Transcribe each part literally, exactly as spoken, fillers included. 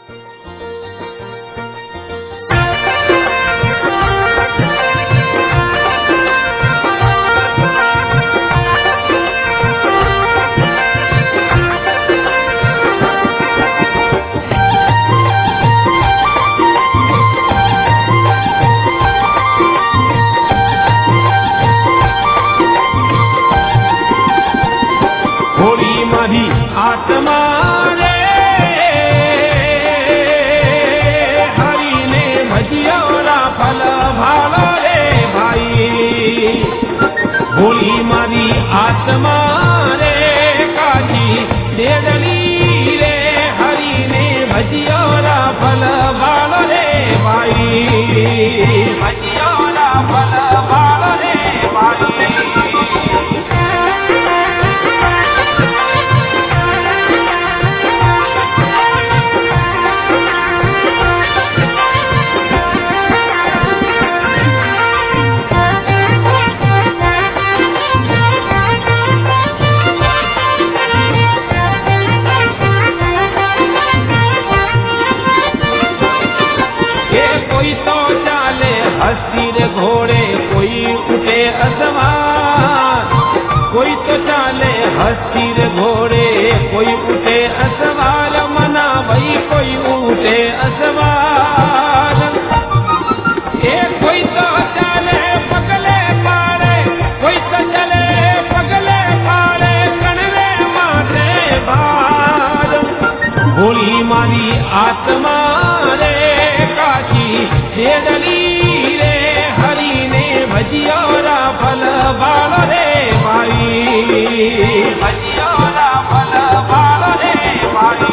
आत्मा रे हरि ने भजियोरा फल भालो रे भाई। भोली मारी आत्मा रे काजी देदली रे हरि ने भजियोरा फल भालो रे भाई। भजियोरा फल भालो रे भाई। हस्तीर घोड़े कोई उठे असवार, कोई तो चाले हस्तीर घोड़े कोई उठे असवार, मना भाई कोई उठे असवार। एक कोई तो चाले पगले पाड़े, कोई तो चले पगले पाड़े, कणवे मारे भार। भोली मारी आत्मा रे काशी देदली भजियोरा फल भालो रे भाई। भजियोरा फल भालो रे भाई।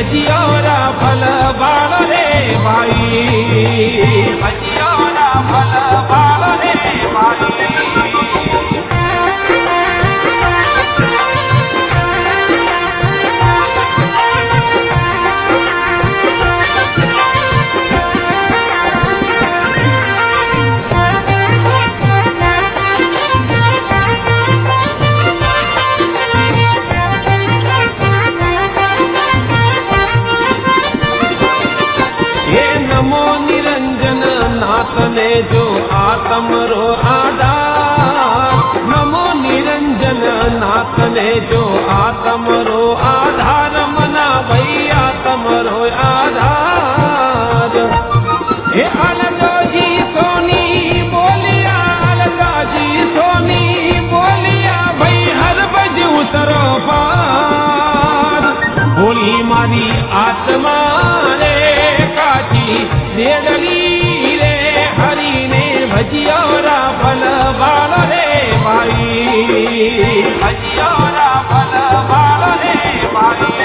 भजियोरा फल बाल रे भाई, भजियोरा फल बाल रे भाई। ने जो आत्म रो आधार, नमो निरंजन नाथ ने जो आत्म रो आधार, मना भई आत्म रो आधार। हे अलगा जी सोनी बोलिया, अलगा जी सोनी बोलिया, भई हर बजू सरो पार। बोली मारी आत्मा रे काची देडली भजियोरा फल बाल रे भाई, भजियोरा फल बाल रे भाई।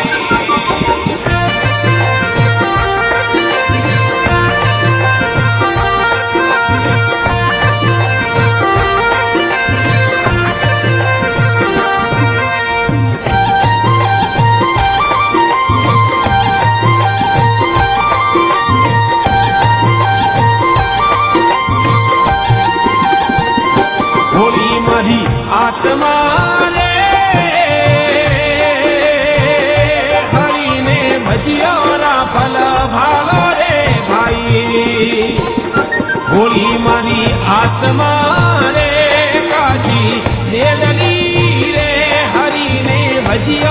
आत्मा रे हरि ने भजियोरा फल भाल रे भाई। होली मारी आत्मा रे काजी देडली रे हरि ने भजियो